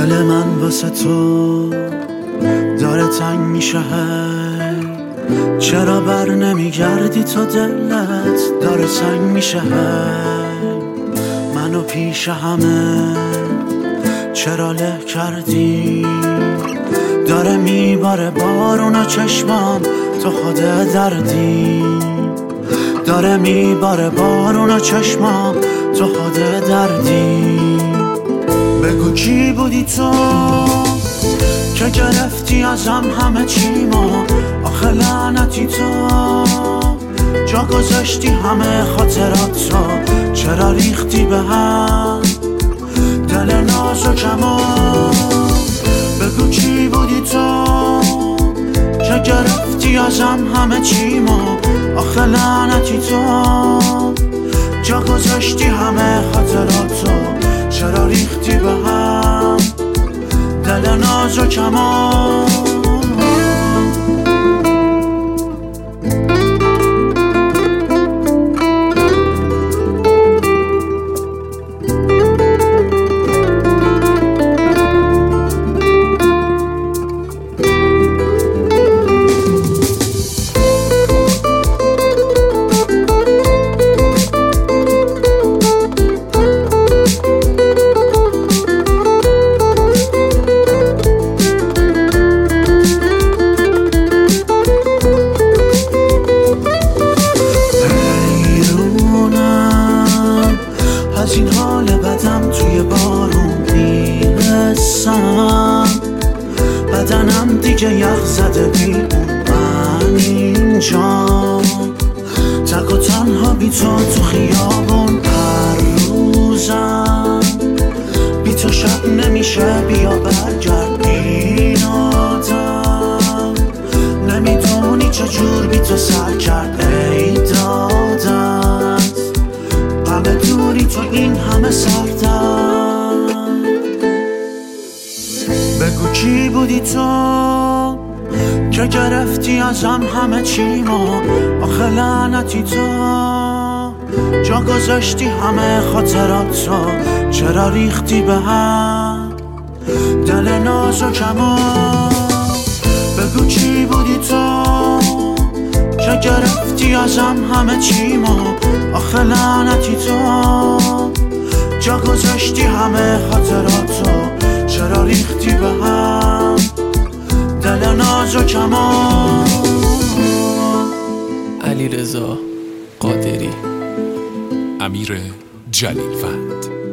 دل من واسه تو داره تنگ میشه هی، چرا بر نمیگردی تو؟ دلت داره سنگ میشه هی، منو پیش همه چرا له کردی؟ داره میباره بارون چشمام، تو خود دردی. داره میباره بارون چشمام، تو خود دردی. بگو کی بودی تو که گرفتی ازم همه چیمو؟ آخه لعنتی تو جا گذاشتی همه خاطراتو، چرا ریختی به هم دل نازکمو؟ بگو کی بودی تو که گرفتی ازم همه چیمو؟ آخه لعنتی تو جا گذاشتی همه خاطراتو، چرا ریختی به هم دل نازکمو؟ از این حال بدم توی بارون میرسم، بدنم دیگه یخ زده بی من اینجا، تک و تنها بی تو تو خیابون هر روزم، بی تو شب نمیشه بیا برگرد این آدم، نمیدونی چجور بی تو سر کرد ای دادم، همه دوری تو این همه سردم. بگو کی بودی تو که گرفتی ازم همه چیمو؟ آخه لعنتی تو جا گذاشتی همه خاطراتو، چرا ریختی به هم دل نازکمو؟ بگو کی بودی تو که گرفتی ازم همه چیمو؟ آخه لعنتی تو جا گذاشتی همه خاطراتو، چرا ریختی به هم دل نازکمو؟ علیرضا قادری، امیر جلیلوند.